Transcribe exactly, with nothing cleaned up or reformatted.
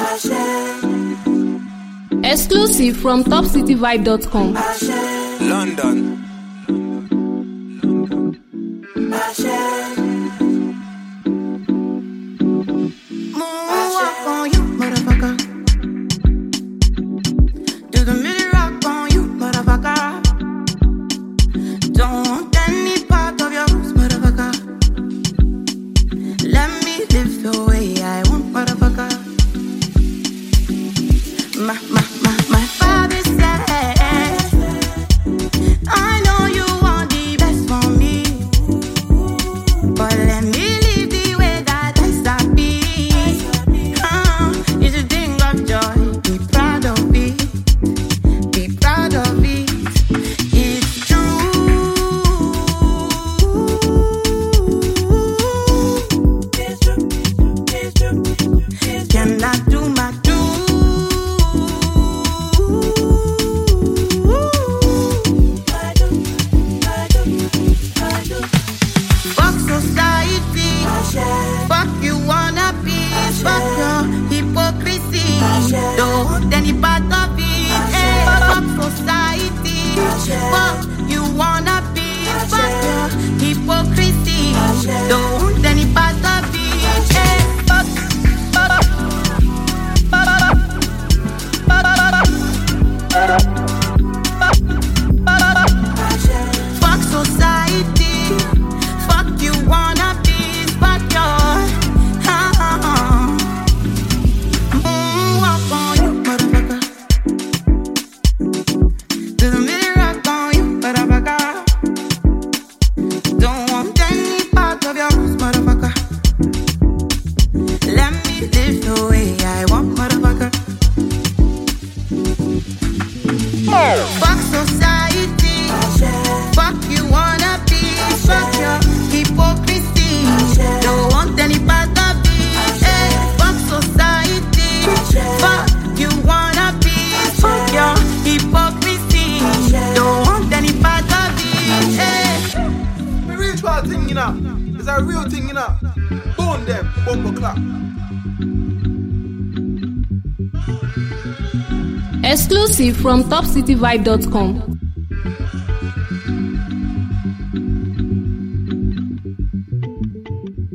Exclusive from top city vibe dot com. London. Moonwalk on you, motherfucker. Do the milli rock on you, motherfucker. Don't want any part of your roots, motherfucker. Let me live the way I want, motherfucker. My, my, my, my father said, I know you want the best for me, but let me live the way that I start be. Uh, you should think of joy, be proud of it, be proud of it. It's true. Cannot do my do. Fuck society, fuck you wanna be, fuck your hypocrisy, don't want any part of it. Hey, fuck society, fuck you wanna be, fuck your hypocrisy, don't want any part of it. Hey, fuck, fuck, fuck society, fuck you wanna be, fuck your, uh, moonwalk on you, motherfucker. Do the milli rock on you, motherfucker. Don't want any part of your roots, motherfucker. Let me live the way I want, motherfucker. Fuck society, fuck you wanna be, fuck your hypocrisy, don't want any part of it. Hey, fuck society, fuck you wanna be, fuck your hypocrisy, don't want any part of it. Hey. The ritual thing, you know, it's a real thing, you know. Bone them, bumbo clap. Exclusive from top city vibe dot com.